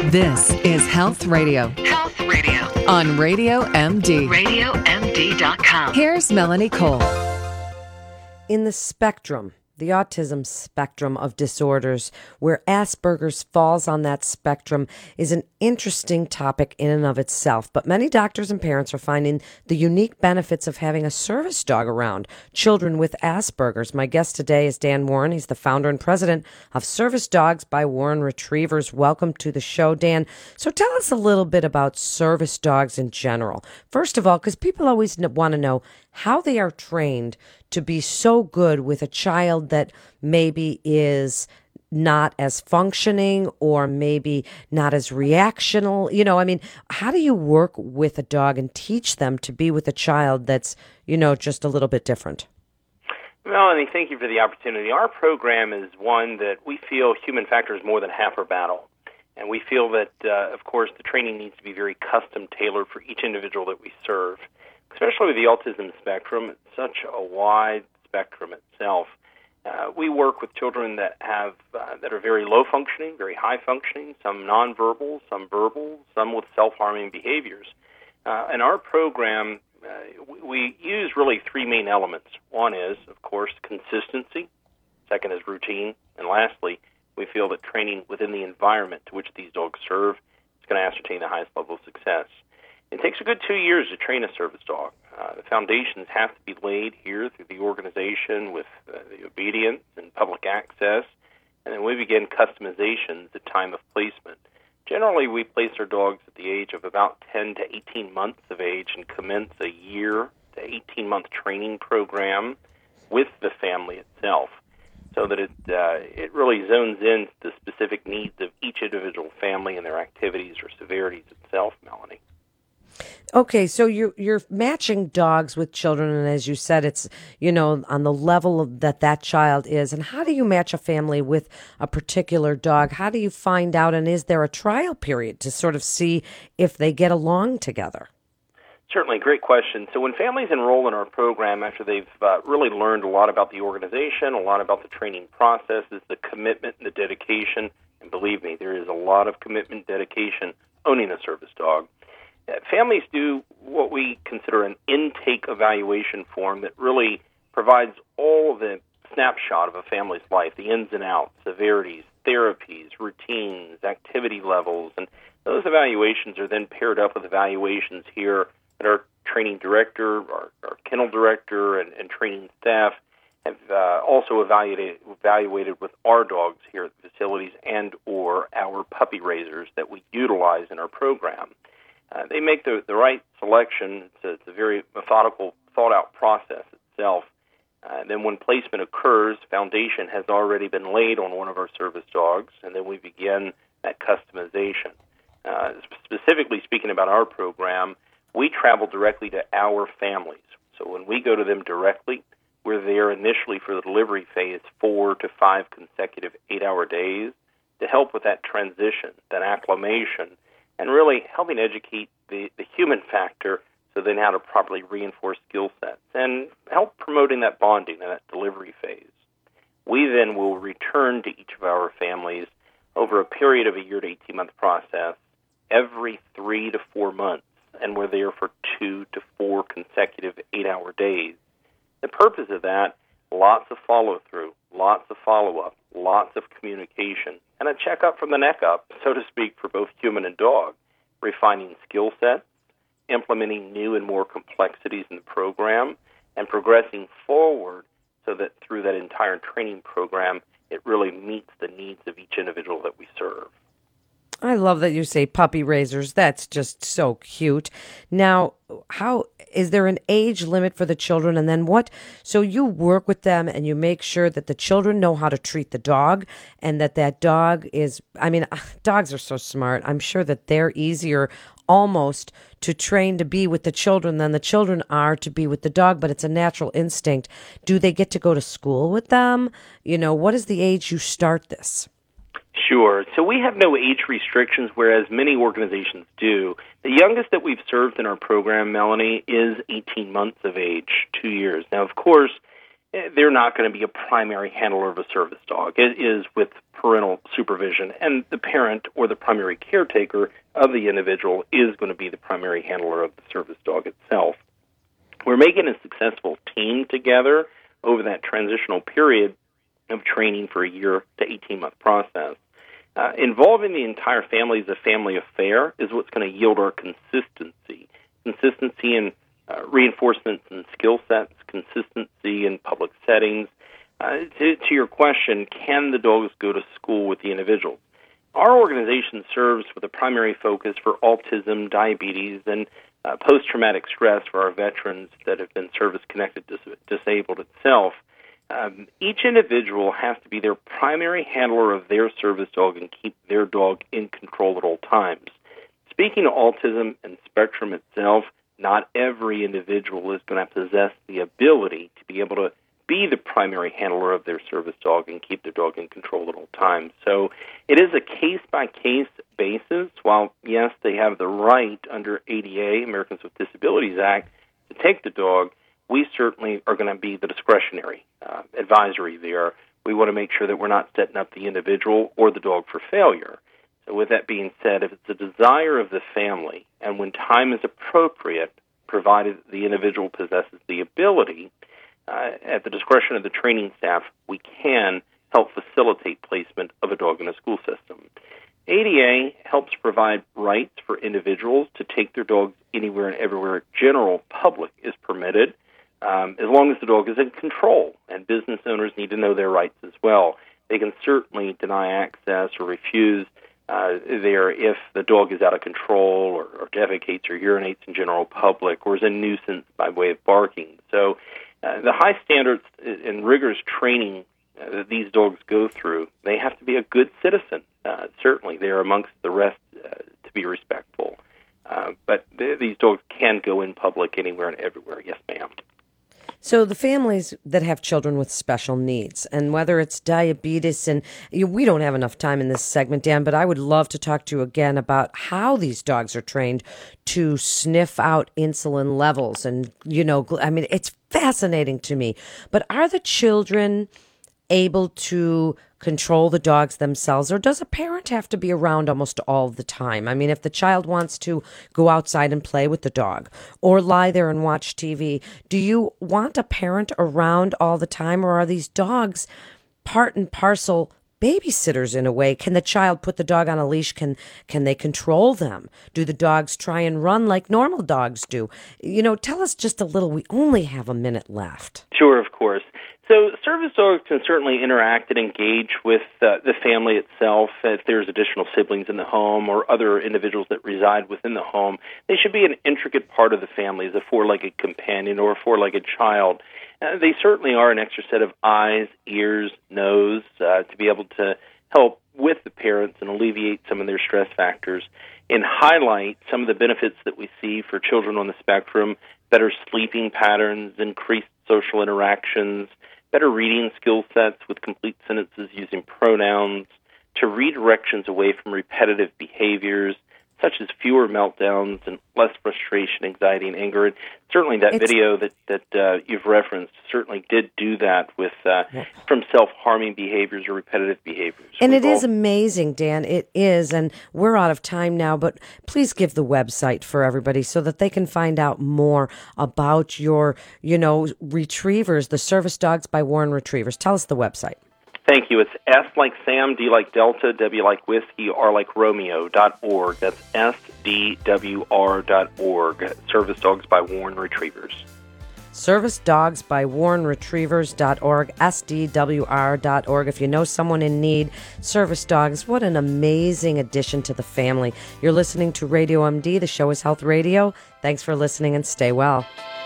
This is Health Radio. Health Radio. On Radio MD. RadioMD.com. Here's Melanie Cole. In the spectrum, the autism spectrum of disorders, where Asperger's falls on that spectrum, is an interesting topic in and of itself. But many doctors and parents are finding the unique benefits of having a service dog around children with Asperger's. My guest today is Dan Warren. He's the founder and president of Service Dogs by Warren Retrievers. Welcome to the show, Dan. So tell us a little bit about service dogs in general. First of all, because people always want to know how they are trained to be so good with a child that maybe is not as functioning or maybe not as reactional. How do you work with a dog and teach them to be with a child that's, just a little bit different? Melanie, thank you for the opportunity. Our program is one that we feel human factor is more than half our battle. And we feel that, of course, the training needs to be very custom tailored for each individual that we serve. Especially with the autism spectrum, it's such a wide spectrum itself. We work with children that have that are very low functioning, very high functioning, some nonverbal, some verbal, some with self-harming behaviors. In our program, we use really three main elements. One is, of course, consistency. Second is routine. And lastly, we feel that training within the environment to which these dogs serve is going to ascertain the highest level of success. It takes a good 2 years to train a service dog. The foundations have to be laid here through the organization with the obedience and public access, and then we begin customizations at time of placement. Generally, we place our dogs at the age of about 10 to 18 months of age and commence a year to 18-month training program with the family itself so that it really zones in to the specific needs of each individual family and their activities or severities itself, Melanie. Okay, so you're matching dogs with children, and as you said, it's, on the level that child is. And how do you match a family with a particular dog? How do you find out, and is there a trial period to sort of see if they get along together? Certainly, great question. So when families enroll in our program after they've really learned a lot about the organization, a lot about the training processes, the commitment and the dedication, and believe me, there is a lot of commitment, dedication owning a service dog. Families do what we consider an intake evaluation form that really provides all of the snapshot of a family's life, the ins and outs, severities, therapies, routines, activity levels, and those evaluations are then paired up with evaluations here that our training director, our kennel director, and training staff have also evaluated with our dogs here at the facilities and or our puppy raisers that we utilize in our program. They make the right selection. It's a very methodical, thought-out process itself. Then when placement occurs, foundation has already been laid on one of our service dogs, and then we begin that customization. Specifically speaking about our program, we travel directly to our families. So when we go to them directly, we're there initially for the delivery phase, 4 to 5 consecutive 8-hour days to help with that transition, that acclimation, and really helping educate the human factor so then how to properly reinforce skill sets and help promoting that bonding in that delivery phase. We then will return to each of our families over a period of a year to 18-month process every 3 to 4 months, and we're there for 2 to 4 consecutive 8-hour days. The purpose of that, lots of follow-through, lots of follow-up, lots of communication, and a checkup from the neck up, so to speak, for both human and dog, refining skill sets, implementing new and more complexities in the program, and progressing forward so that through that entire training program, it really meets the needs of each individual that we serve. I love that you say puppy raisers. That's just so cute. Now, how is there an age limit for the children? And then what? So you work with them and you make sure that the children know how to treat the dog and that dog is, dogs are so smart. I'm sure that they're easier almost to train to be with the children than the children are to be with the dog, but it's a natural instinct. Do they get to go to school with them? What is the age you start this? Sure. So we have no age restrictions, whereas many organizations do. The youngest that we've served in our program, Melanie, is 18 months of age, 2 years. Now, of course, they're not going to be a primary handler of a service dog. It is with parental supervision, and the parent or the primary caretaker of the individual is going to be the primary handler of the service dog itself. We're making a successful team together over that transitional period of training for a year to 18-month process. Involving the entire family as a family affair is what's going to yield our consistency. Consistency in reinforcements and skill sets, consistency in public settings. To your question, can the dogs go to school with the individual? Our organization serves with a primary focus for autism, diabetes, and post-traumatic stress for our veterans that have been service-connected disabled itself. Each individual has to be their primary handler of their service dog and keep their dog in control at all times. Speaking of autism and spectrum itself, not every individual is going to possess the ability to be able to be the primary handler of their service dog and keep their dog in control at all times. So it is a case-by-case basis. While, yes, they have the right under ADA, Americans with Disabilities Act, to take the dog, we certainly are going to be the discretionary advisory there. We want to make sure that we're not setting up the individual or the dog for failure. So with that being said, if it's a desire of the family, and when time is appropriate, provided the individual possesses the ability, at the discretion of the training staff, we can help facilitate placement of a dog in a school system. ADA helps provide rights for individuals to take their dogs anywhere and everywhere general public is permitted, as long as the dog is in control, and business owners need to know their rights as well. They can certainly deny access or refuse there if the dog is out of control or defecates or urinates in general public or is a nuisance by way of barking. So the high standards and rigorous training that these dogs go through, they have to be a good citizen. Certainly, they are amongst the rest to be respectful. But these dogs can go in public anywhere and everywhere. Yes, ma'am. So the families that have children with special needs, and whether it's diabetes, and we don't have enough time in this segment, Dan, but I would love to talk to you again about how these dogs are trained to sniff out insulin levels. And, it's fascinating to me. But are the children able to control the dogs themselves, or does a parent have to be around almost all the time? I mean, if the child wants to go outside and play with the dog or lie there and watch TV, do you want a parent around all the time, or are these dogs part and parcel babysitters in a way? Can the child put the dog on a leash? Can they control them? Do the dogs try and run like normal dogs do? Tell us just a little. We only have a minute left. Sure, of course. So service dogs can certainly interact and engage with the family itself if there's additional siblings in the home or other individuals that reside within the home. They should be an intricate part of the family as a four-legged companion or a four-legged child. They certainly are an extra set of eyes, ears, nose to be able to help with the parents and alleviate some of their stress factors and highlight some of the benefits that we see for children on the spectrum: better sleeping patterns, increased social interactions, better reading skill sets with complete sentences using pronouns, to redirections away from repetitive behaviors, such as fewer meltdowns and less frustration, anxiety, and anger. And certainly that video that you've referenced certainly did do that with from self-harming behaviors or repetitive behaviors. And it is amazing, Dan. It is. And we're out of time now, but please give the website for everybody so that they can find out more about your, retrievers, the Service Dogs by Warren Retrievers. Tell us the website. Thank you. It's S like Sam, D like Delta, W like Whiskey, R like Romeo.org. That's SDWR.org. Service Dogs by Warren Retrievers. Service Dogs by Warren Retrievers.org, SDWR.org. If you know someone in need, Service Dogs, what an amazing addition to the family. You're listening to Radio MD. The show is Health Radio. Thanks for listening and stay well.